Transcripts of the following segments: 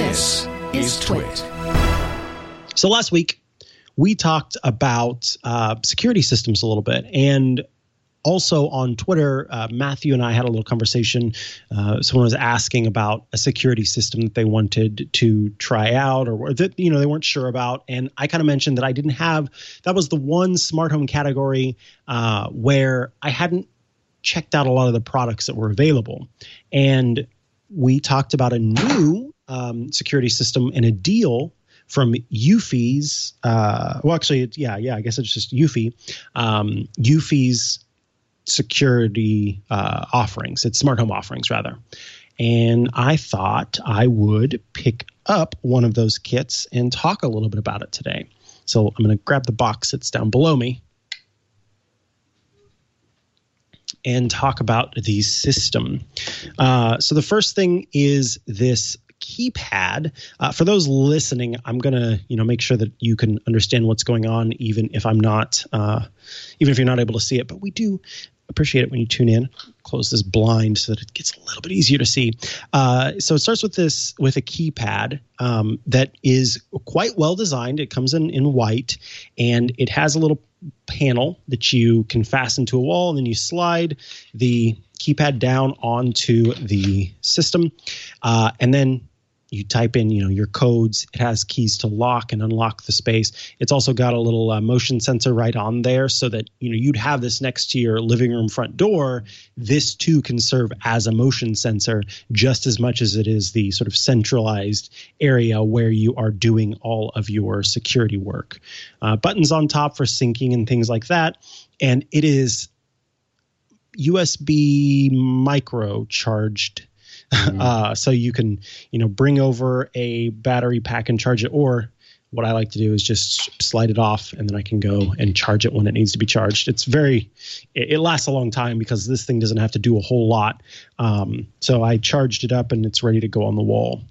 This is Twit. So last week, we talked about security systems a little bit, and also on Twitter, Matthew and I had a little conversation. Someone was asking about a security system that they wanted to try out, or that they weren't sure about. And I kind of mentioned that I didn't have. That was the one smart home category where I hadn't checked out a lot of the products that were available. And we talked about a new security system and a deal from Eufy's. I guess it's just Eufy. Eufy's security offerings. It's smart home offerings, rather. And I thought I would pick up one of those kits and talk a little bit about it today. So I'm going to grab the box that's down below me and talk about the system. So the first thing is this keypad. For those listening, I'm going to, make sure that you can understand what's going on, even if I'm not, even if you're not able to see it. But we do appreciate it when you tune in. Close this blind so that it gets a little bit easier to see. So it starts with a keypad that is quite well designed. It comes in white, and it has a little panel that you can fasten to a wall, and then you slide the keypad down onto the system, and then you type in, your codes. It has keys to lock and unlock the space. It's also got a little motion sensor right on there, so that you'd have this next to your living room front door. This too can serve as a motion sensor just as much as it is the sort of centralized area where you are doing all of your security work. Buttons on top for syncing and things like that, and it is USB micro charged. So you can, bring over a battery pack and charge it, or what I like to do is just slide it off, and then I can go and charge it when it needs to be charged. It lasts a long time because this thing doesn't have to do a whole lot. So I charged it up and it's ready to go on the wall.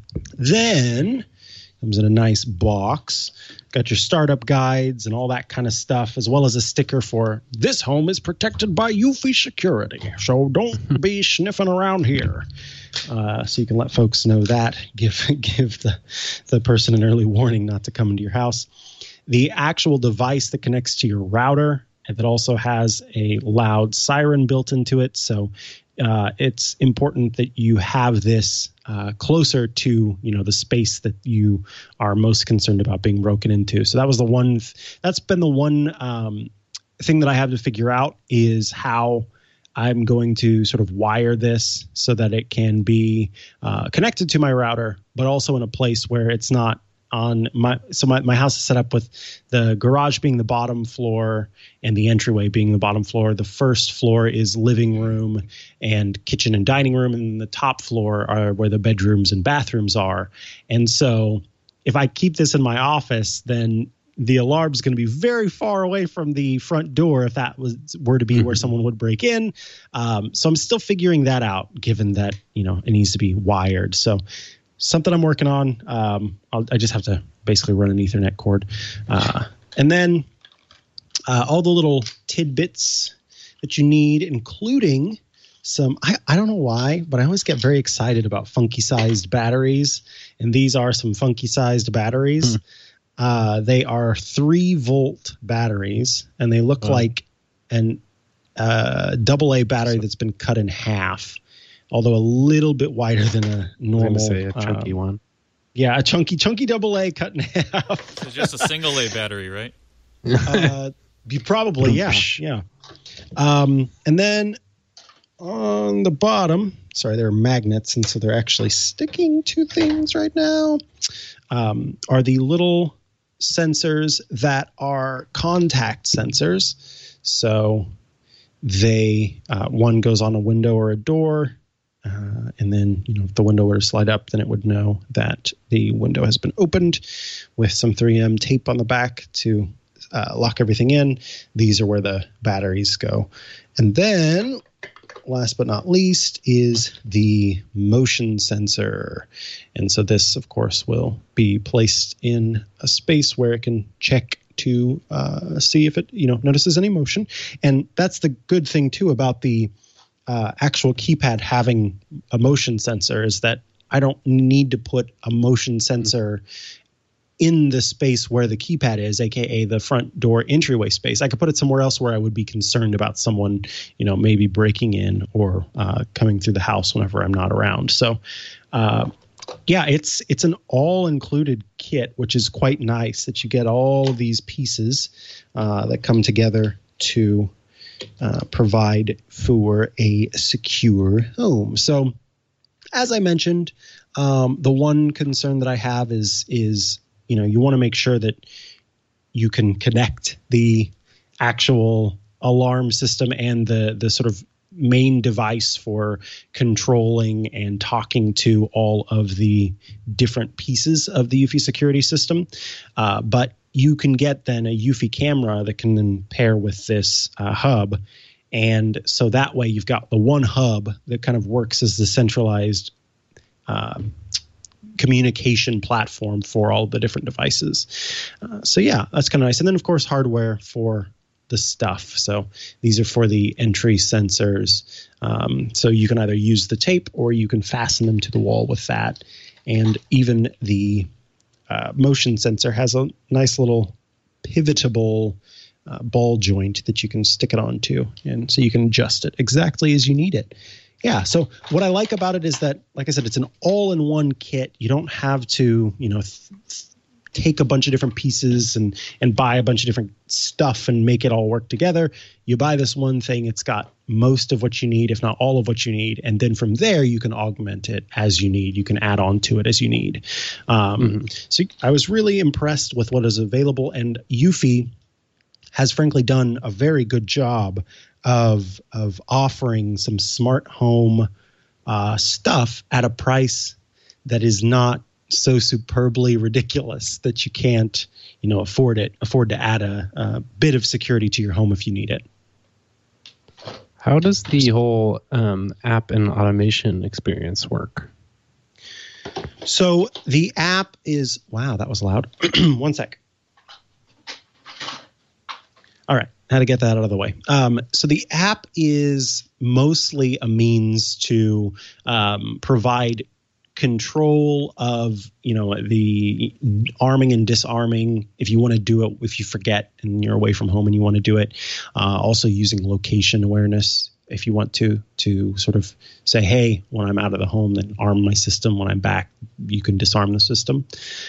Then comes in a nice box. Got your startup guides and all that kind of stuff, as well as a sticker for "This home is protected by Eufy Security, so don't be sniffing around here." So you can let folks know that. Give the person an early warning not to come into your house. The actual device that connects to your router, and that also has a loud siren built into it. So it's important that you have this closer to the space that you are most concerned about being broken into. So that was that's been the one thing that I have to figure out, is how I'm going to sort of wire this so that it can be connected to my router, but also in a place where it's not on my house is set up with the garage being the bottom floor and the entryway being the bottom floor. The first floor is living room and kitchen and dining room, and the top floor are where the bedrooms and bathrooms are. And so if I keep this in my office, then the alarm's going to be very far away from the front door if that were to be where someone would break in. So I'm still figuring that out, given that it needs to be wired. So something I'm working on. I just have to basically run an Ethernet cord. And then all the little tidbits that you need, including some, I don't know why, but I always get very excited about funky-sized batteries. And these are some funky-sized batteries. They are 3-volt batteries, and they look like an AA battery that's been cut in half, although a little bit wider than a normal. I was going to say a chunky one. Yeah, a chunky AA cut in half. It's just a single A battery, right? Probably, yeah. And then on the bottom, sorry, there are magnets, and so they're actually sticking to things right now, are the little sensors that are contact sensors. So they one goes on a window or a door, and then if the window were to slide up, then it would know that the window has been opened with some 3M tape on the back to lock everything in. These are where the batteries go. And then last but not least is the motion sensor. And so this, of course, will be placed in a space where it can check to see if it notices any motion. And that's the good thing, too, about the actual keypad having a motion sensor, is that I don't need to put a motion sensor in the space where the keypad is, aka the front door entryway space. I could put it somewhere else where I would be concerned about someone, maybe breaking in or coming through the house whenever I'm not around. So, it's an all-included kit, which is quite nice that you get all of these pieces that come together to provide for a secure home. So, as I mentioned, the one concern that I have is you want to make sure that you can connect the actual alarm system and the sort of main device for controlling and talking to all of the different pieces of the Eufy security system. But you can get then a Eufy camera that can then pair with this hub. And so that way you've got the one hub that kind of works as the centralized communication platform for all the different devices. So that's kind of nice. And then of course hardware for the stuff. So these are for the entry sensors. So you can either use the tape or you can fasten them to the wall with that. And even the motion sensor has a nice little pivotable ball joint that you can stick it onto. And so you can adjust it exactly as you need it. Yeah. So what I like about it is that, like I said, it's an all-in-one kit. You don't have to, take a bunch of different pieces and buy a bunch of different stuff and make it all work together. You buy this one thing. It's got most of what you need, if not all of what you need. And then from there, you can augment it as you need. You can add on to it as you need. So I was really impressed with what is available. And Eufy has frankly done a very good job of offering some smart home stuff at a price that is not so superbly ridiculous that you can't, afford to add a bit of security to your home if you need it. How does the whole app and automation experience work? So the app is, wow, that was loud. One sec. All right. How to get that out of the way. So the app is mostly a means to provide control of, the arming and disarming. If you want to do it, if you forget and you're away from home and you want to do it, also using location awareness. If you want to sort of say, hey, when I'm out of the home, then arm my system. When I'm back, you can disarm the system.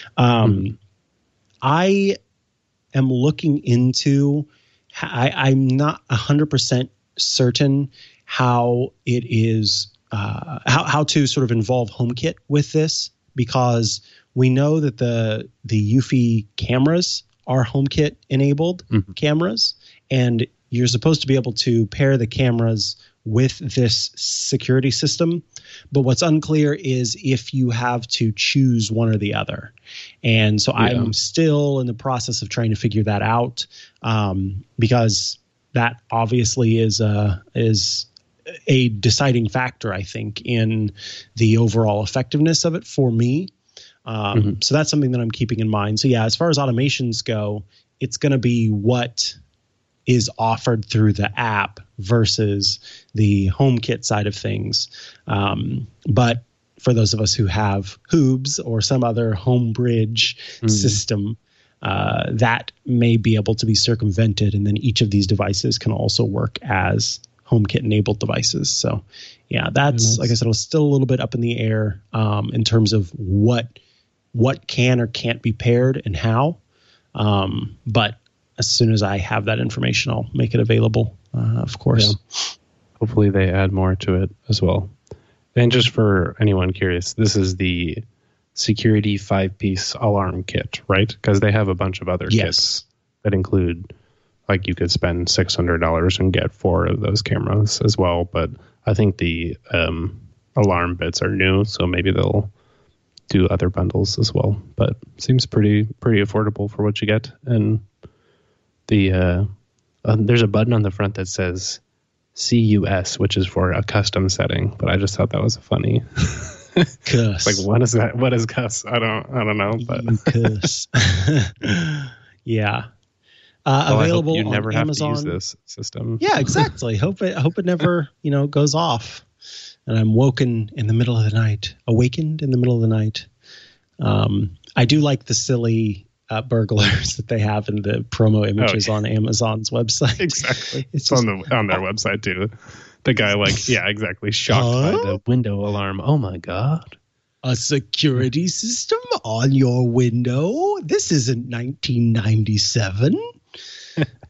I am looking into, I'm not 100% certain how it is, how to sort of involve HomeKit with this, because we know that the Eufy cameras are HomeKit enabled cameras, and you're supposed to be able to pair the cameras with this security system. But what's unclear is if you have to choose one or the other. And so I'm still in the process of trying to figure that out, because that obviously is a deciding factor, I think, in the overall effectiveness of it for me. So that's something that I'm keeping in mind. So yeah, as far as automations go, it's going to be what is offered through the app versus the HomeKit side of things. But for those of us who have Hoobs or some other home bridge system, that may be able to be circumvented. And then each of these devices can also work as HomeKit enabled devices. So yeah, that's, like I said, it was still a little bit up in the air in terms of what can or can't be paired and how. But as soon as I have that information, I'll make it available, of course. Yeah. Hopefully they add more to it as well. And just for anyone curious, this is the security 5-piece alarm kit, right? Because they have a bunch of other kits that include, like, you could spend $600 and get 4 of those cameras as well. But I think the alarm bits are new, so maybe they'll do other bundles as well. But seems pretty affordable for what you get. And the there's a button on the front that says CUS, which is for a custom setting. But I just thought that was funny. Cuss. Like, what is that? What is cuss? I don't know. But cuss. Yeah. Available you never on have Amazon. to use this system. Yeah, exactly. Hope it never goes off. and I'm awakened in the middle of the night. I do like the silly burglars that they have in the promo images on Amazon's website. Exactly. It's on their website too. The guy exactly. Shocked by the window alarm. Oh my God. A security system on your window? This isn't 1997.